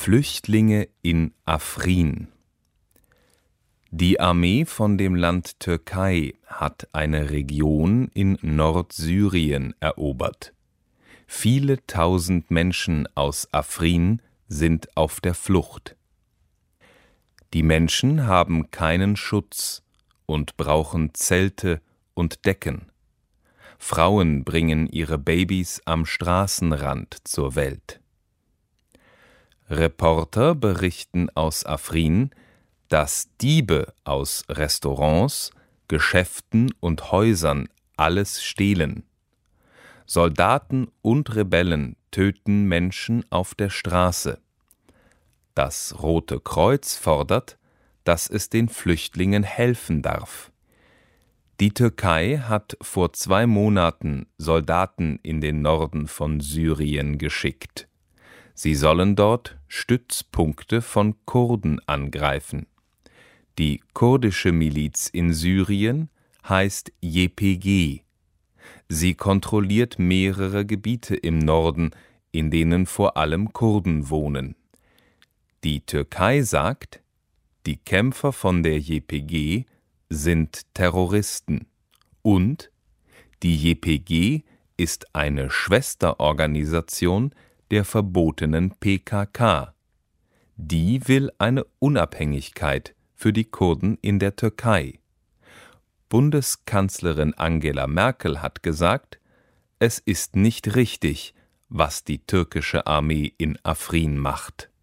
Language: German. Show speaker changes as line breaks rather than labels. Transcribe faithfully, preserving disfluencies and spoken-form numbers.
Flüchtlinge in Afrin. Die Armee von dem Land Türkei hat eine Region in Nordsyrien erobert. Viele tausend Menschen aus Afrin sind auf der Flucht. Die Menschen haben keinen Schutz und brauchen Zelte und Decken. Frauen bringen ihre Babys am Straßenrand zur Welt. Reporter berichten aus Afrin, dass Diebe aus Restaurants, Geschäften und Häusern alles stehlen. Soldaten und Rebellen töten Menschen auf der Straße. Das Rote Kreuz fordert, dass es den Flüchtlingen helfen darf. Die Türkei hat vor zwei Monaten Soldaten in den Norden von Syrien geschickt. Sie sollen dort Stützpunkte von Kurden angreifen. Die kurdische Miliz in Syrien heißt J P G. Sie kontrolliert mehrere Gebiete im Norden, in denen vor allem Kurden wohnen. Die Türkei sagt, die Kämpfer von der J P G sind Terroristen und die J P G ist eine Schwesterorganisation der verbotenen P K K. Die will eine Unabhängigkeit für die Kurden in der Türkei. Bundeskanzlerin Angela Merkel hat gesagt, es ist nicht richtig, was die türkische Armee in Afrin macht.